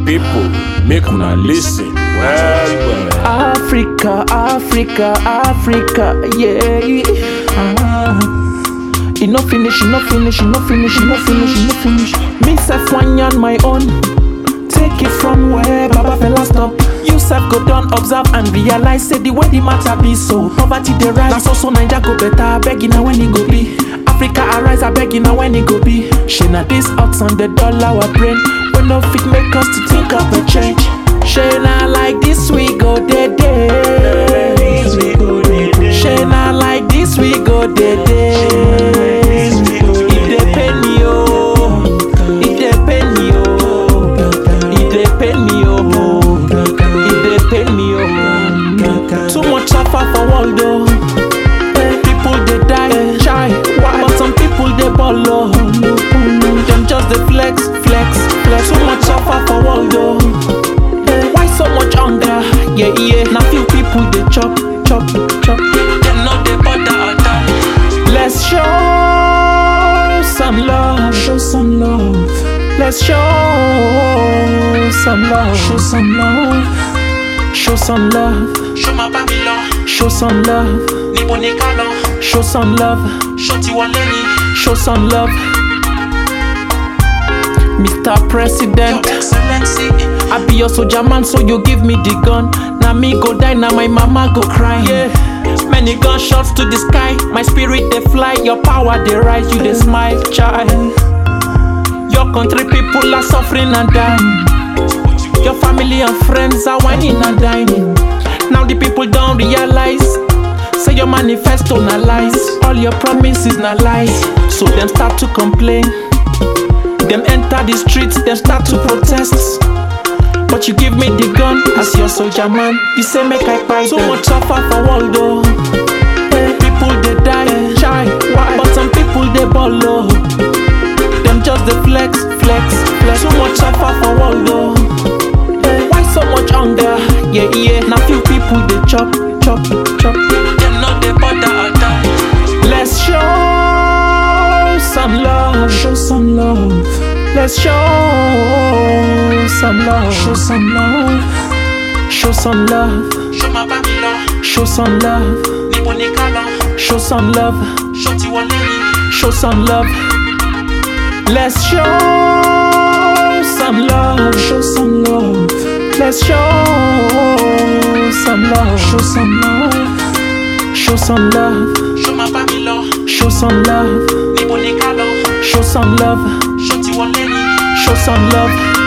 people, make una listen well. Africa, Africa, Africa, yeah. It no finish, it no finish, it no finish, it no finish, it no finish. Me self one on my own. Take it from where Baba fella stop. You self go down, observe and realize. Say the way the matter be so. Poverty the rise. That's also Niger go better. Begging now when it go be. Africa arise, I begging now when it go be. She na this odds on the dollar our brain. When no fit make us to think of a change. She na like this we go day day. She na like this we go day day. It depend me oh. It depend me oh. It depend me oh. It depend me oh. Too much suffer for world oh. People they die, try. But some people they ball oh. Them just they flex, flex, flex. Too much suffer for world oh. Why so much hunger? Yeah, yeah. Now few people they chop, chop, chop. Them not they bother at all. Let's show some love, show some love. Let's show some love, show some love, show some love. Show my Babylon, show some love. Nibo Nikalo, show some love. Show Tiwaleni, show some love. Mr. President, Your Excellency, I be your soldier man, so you give me the gun. Now me go die, now my mama go cry. Yeah. Many gunshots to the sky, my spirit they fly, your power they rise, you they smile, child. Your country people are suffering and dying. Your family and friends are whining and dining. Now the people don't realize. Say your manifesto na lies, all your promises na lies. So them start to complain. Them enter the streets, them start to protest. But you give me the gun as your soldier man. You say make I fight. So much suffer for world oh. People they die, try. But some people they ball oh. Them just they flex, flex, flex. So much suffer for world oh. Why so much hunger? Yeah, yeah. Now few people they chop, chop, chop. Them not they bother at all. Let's show some love, show some love. Let's show some love, show some love, show some love. Show my Babylon, show some love. Nibo Nikalo, show some love. Show Tiwaleni, show some love. Let's show some love, show some love. Let's show some love, show some love, show some love. Show my Babylon, show some love. Nibo Nikalo, show some love. Show Tiwaleni, show some love.